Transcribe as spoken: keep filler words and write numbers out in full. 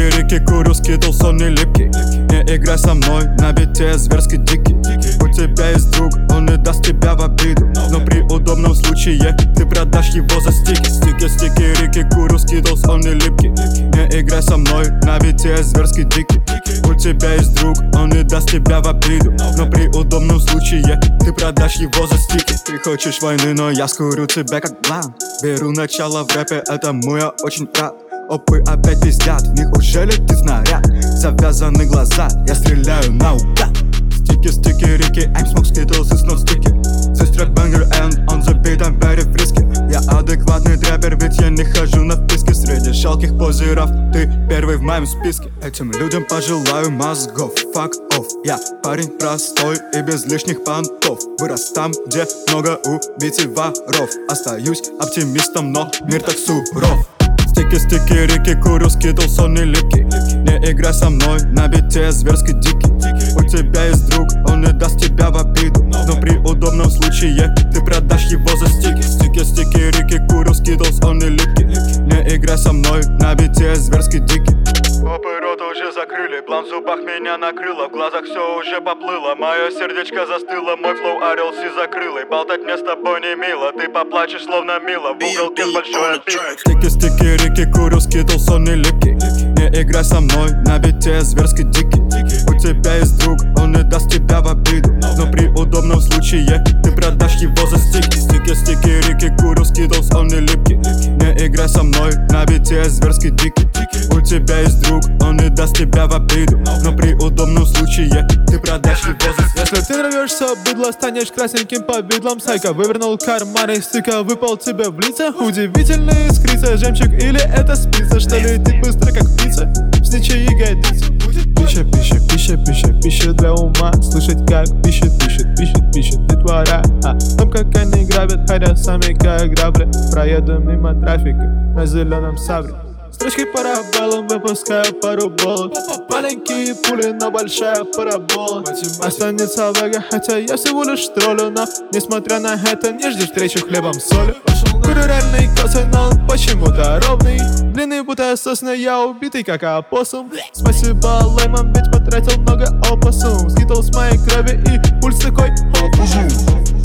реки, курю скитл, сон не липкий. Не играй со мной, на бите зверски дикий. У тебя есть друг, он не даст тебя в обиду, но при удобном случае ты продашь его за стики. Стики, стики, реки, курю скитл, сон не липкий. Не играй со мной, на бите зверски дикий. У тебя есть друг, он не даст тебя в обиду, но при удобном случае ты продашь его за стики. Ты хочешь войны, но я скурю тебя как блан. Беру начало в рэпе, этому я очень рад. Опы опять пиздят, в них уже летит снаряд. Завязаны глаза, я стреляю наугад. Стики, стики, реки, I'm smoke skittles, it's not sticky. This track banger and on the beat I'm very frisky. Я адекватный трэпер, ведь я не хожу на вписки. Среди жалких позеров ты первый в моем списке. Этим людям пожелаю мозгов, fuck off. Я парень простой и без лишних понтов. Вырос там, где много убийц и воров. Остаюсь оптимистом, но мир так суров. Стики, стики, реки, курю скитл, сон не липкий. Не играй со мной, на бите зверски дикий. У тебя есть друг, он не даст тебя в обиду, но при удобном случае ты продашь его за стики. Стики, стики, реки, курю скитл, сон не липкий. Не играй со мной, на бите зверски дикий. Опы рот уже закрыли, план в зубах меня накрыло. В глазах все уже поплыло, мое сердечко застыло. Мой флоу орел закрылый, болтать мне с тобой не мило. Ты поплачешь словно мило, в уголке большой обид. Стики, стики, реки, курю скитл, сон не липкий. Не играй со мной, на бите зверски дикий. У тебя есть друг, он не даст тебя в обиду, но при удобном случае ты продашь его за стики. Стики, стики, реки, курю скитл, сон не липкий. Не играй со мной, на бите зверски дикий. У тебя есть друг, он не даст тебя в обиду, но при удобном случае ты продашь его за стики. Если ты нравишься быдло, станешь красненьким повидлом. Сайка вывернул карманы, стыка выпал тебе в лица. Удивительная искрица, жемчуг или это спица? Что летит быстро как птица, в сничьей ягодице. Пища, пища, пища, пища, пища для ума. Слышать как пищит, пищит, пищит, пищит детвора. А том как они грабят, хотя сами как грабли. Проеду мимо трафика на зеленом сабре. Строчкой параболом выпускаю пару болот. Маленькие пули, но большая парабола. Останется вага, хотя я всего лишь троллю. Но несмотря на это, не жди встречу хлебом солью. Курю реальный коцай, но он почему-то ровный. Длинный будто сосна, я убитый как опоссум. Спасибо лаймам, ведь потратил много опоссум. Скитл с моей крови и пульс такой опусум.